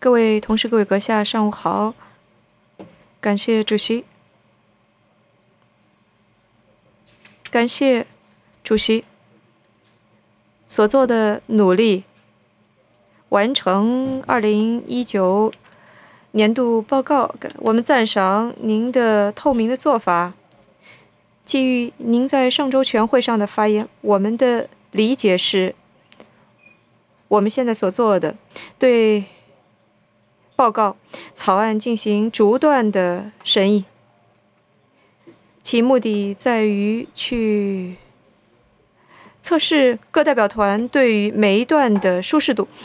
各位同事、各位阁下，上午好！感谢主席，感谢主席所做的努力，完成2019年度报告。我们赞赏您的透明的做法。基于您在上周全会上的发言，我们的理解是，我们现在所做的对报告草案进行逐段的审议，其目的在于去测试各代表团对于每一段的舒适度。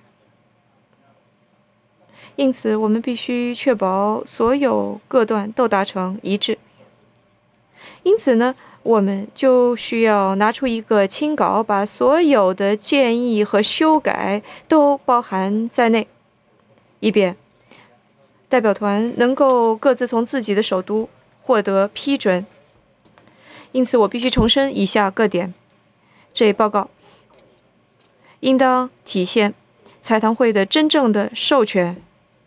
因此，我们必须确保所有各段都达成一致。因此呢，我们就需要拿出一个清稿，把所有的建议和修改都包含在内，以便代表团能够各自从自己的首都获得批准。因此，我必须重申以下各点：这一报告应当体现财堂会的真正的授权，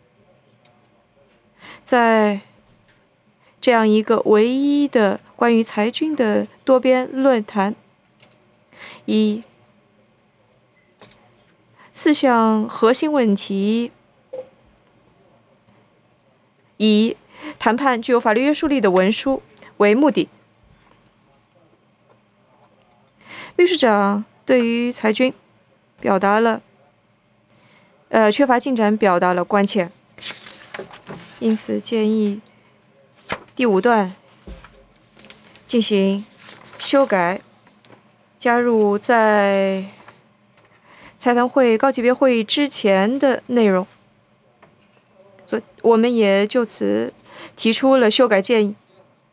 在这样一个唯一的关于裁军的多边论坛，以4项核心问题，以谈判具有法律约束力的文书为目的。律师长对于裁军表达了缺乏进展表达了关切，因此建议第5段进行修改，加入在财堂会高级别会议之前的内容。我们也就此提出了修改建议。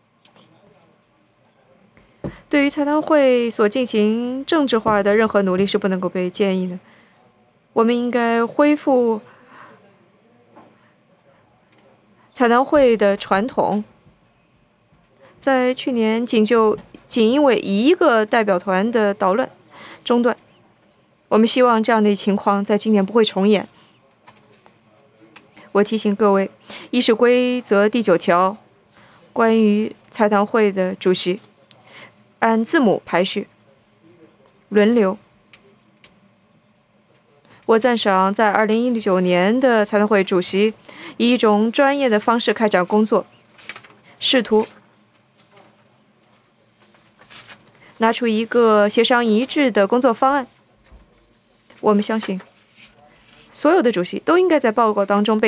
对于财堂会所进行政治化的任何努力是不能够被建议的。我们应该恢复财堂会的传统。在去年仅因为一个代表团的捣乱中断，我们希望这样的情况在今年不会重演。我提醒各位，议事规则第9条关于财堂会的主席按字母排序轮流。我赞赏在2019年的财堂会主席以一种专业的方式开展工作，试图拿出一个协商一致的工作方案。我们相信，所有的主席都应该在报告当中被